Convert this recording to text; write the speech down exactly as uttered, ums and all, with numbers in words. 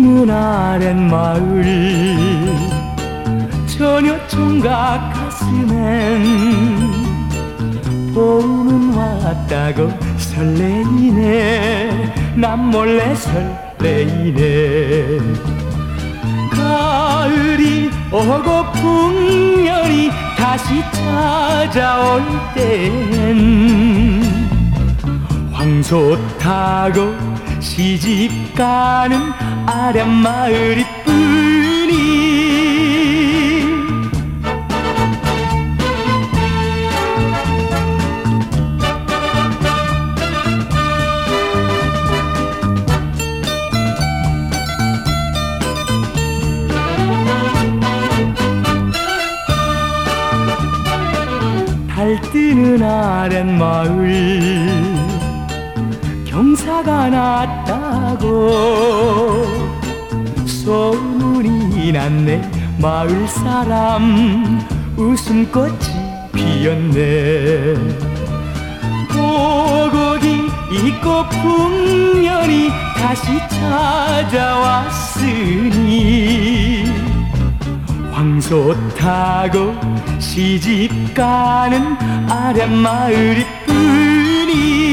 뜨는 아랫마을 저녁 총각 가슴엔 봄은 왔다고 설레이네. 난 몰래 설레이네. 가을이 오고 풍년이 다시 찾아올 땐 황소 타고 시집 가는 아랫마을 이쁘니. 달 뜨는 아랫마을 경사가 났다고 소문이 났네. 마을 사람 웃음꽃이 피었네. 보고기 있고 풍년이 다시 찾아왔으니 황소 타고 시집 가는 아랫마을 이쁘니.